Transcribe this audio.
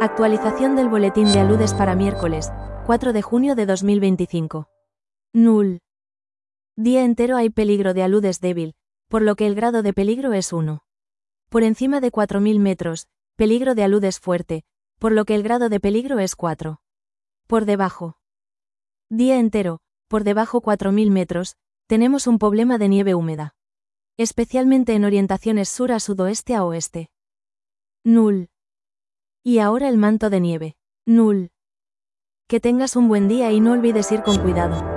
Actualización del boletín de aludes para miércoles, 4 de junio de 2025. Null. Día entero hay peligro de aludes débil, por lo que el grado de peligro es 1. Por encima de 4000 metros, peligro de aludes fuerte, por lo que el grado de peligro es 4. Por debajo. Día entero, por debajo 4000 metros, tenemos un problema de nieve húmeda. Especialmente en orientaciones sur a sudoeste a oeste. Null. Y ahora el manto de nieve. Null. Que tengas un buen día y no olvides ir con cuidado.